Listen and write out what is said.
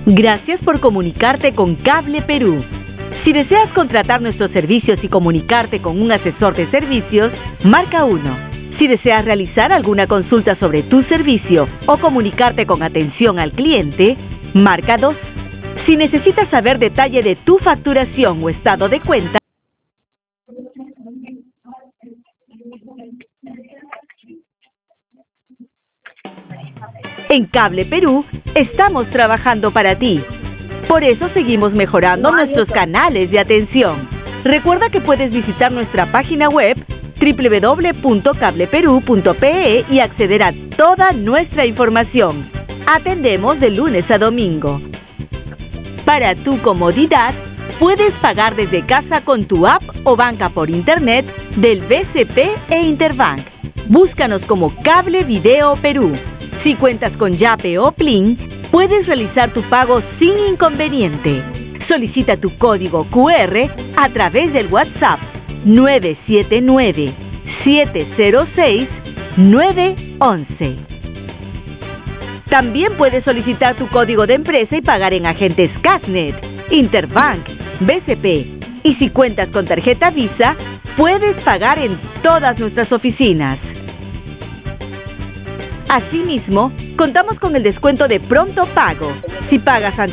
Gracias por comunicarte con Cable Perú. Si deseas contratar nuestros servicios y comunicarte con un asesor de servicios, marca 1. Si deseas realizar alguna consulta sobre tu servicio o comunicarte con atención al cliente, marca 2. Si necesitas saber detalle de tu facturación o estado de cuenta, en Cable Perú estamos trabajando para ti. Por eso seguimos mejorando nuestros canales de atención. Recuerda que puedes visitar nuestra página web www.cableperú.pe y acceder a toda nuestra información. Atendemos de lunes a domingo. Para tu comodidad, puedes pagar desde casa con tu app o banca por internet del BCP e Interbank. Búscanos como Cable Video Perú. Si cuentas con Yape o Plin, puedes realizar tu pago sin inconveniente. Solicita tu código QR a través del WhatsApp 979-706-911. También puedes solicitar tu código de empresa y pagar en agentes Casnet, Interbank, BCP. Y si cuentas con tarjeta Visa, puedes pagar en todas nuestras oficinas. Asimismo, contamos con el descuento de pronto pago. Si pagas